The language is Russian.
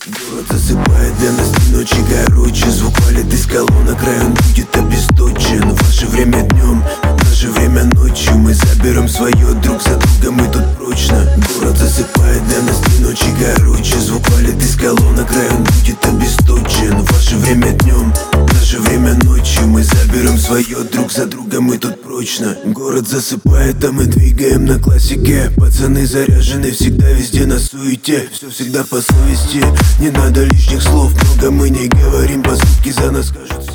Город засыпает, для нас не ночи короче. Звук валит из колонок, район будет обесточен. Ваше время днем, наше время ночью. Мы заберем свое друг за другом, мы тут прочно. Город засыпает, для нас не ночи короче. Звук валит из колонок, район будет обесточен. Ваше время днем, наше время ночью. Мы заберем свое друг за другом, мы тут прочно. Город засыпает, а мы двигаем на классике. Пацаны заряжены, всегда везде на суете. Все всегда по совести, не надо лишних слов, много мы не говорим. Поступки за нас скажут.